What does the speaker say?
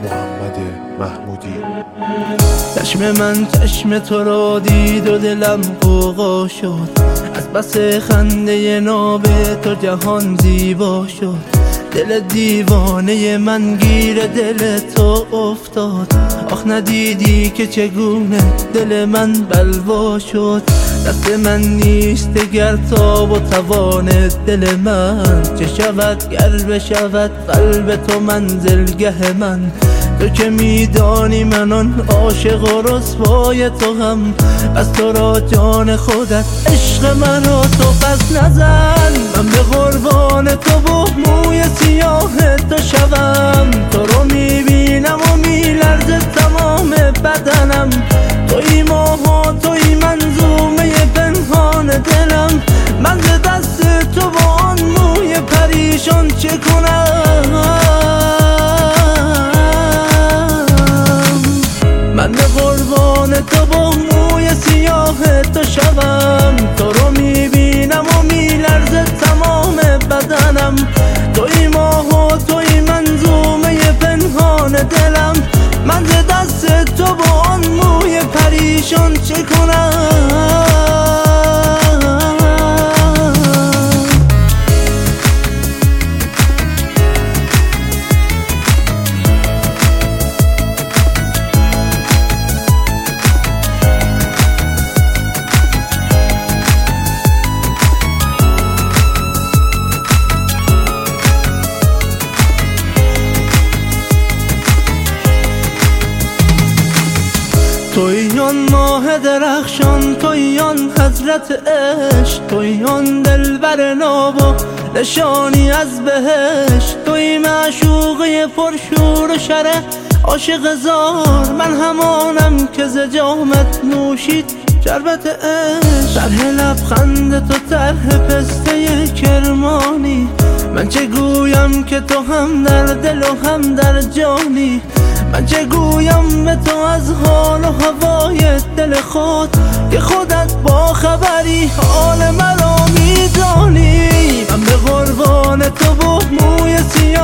محمد محمودی. چشم من چشم تو را دید و دلم غوغا شد، از بس خنده ناب تو جهان زیبا شد. دل دیوانه من گیر دل تو افتاد، آخ ندیدی که چگونه دل من بلوا شد. دست من نیست گر تاب و توان دل من، چه شود گر بشود قلب تو منزلگه من. تو که میدانی من آن عاشق و رسوای تو هم، از تو را جان خودت عشق من را تو پس نزن. من به قربان تو و موی سیاه تو شوم، تو رو میبینم و میلرزه تمام بدنم. توی ماه و توی منظومه پنهان دلم، من ز دست تو با آن موی پریشان چه کنم؟ من به قربان تو با موی سیاه تو شوم، تو رو میبینم و میلرزه تمام بدنم. توی ماه و توی منظومه پنهان دلم، من ز دست تو با آن موی پریشان چه کنم؟ توی آن ماه درخشان، توی آن حضرت عشق، توی آن دلبر ناب و نشانی از بهشت. توی معشوقه پرشور و شره عاشق زار، من همانم که ز جامت نوشید شربت عشق. طرح لبخند تو طرح پسته کرمانی، من چه گویم که تو هم در دل و هم در جانی. من چه گویم به تو از حال و هوای دل خود، که خودت با خبری حال مرا میدانی. من به قربان تو و موی سیاه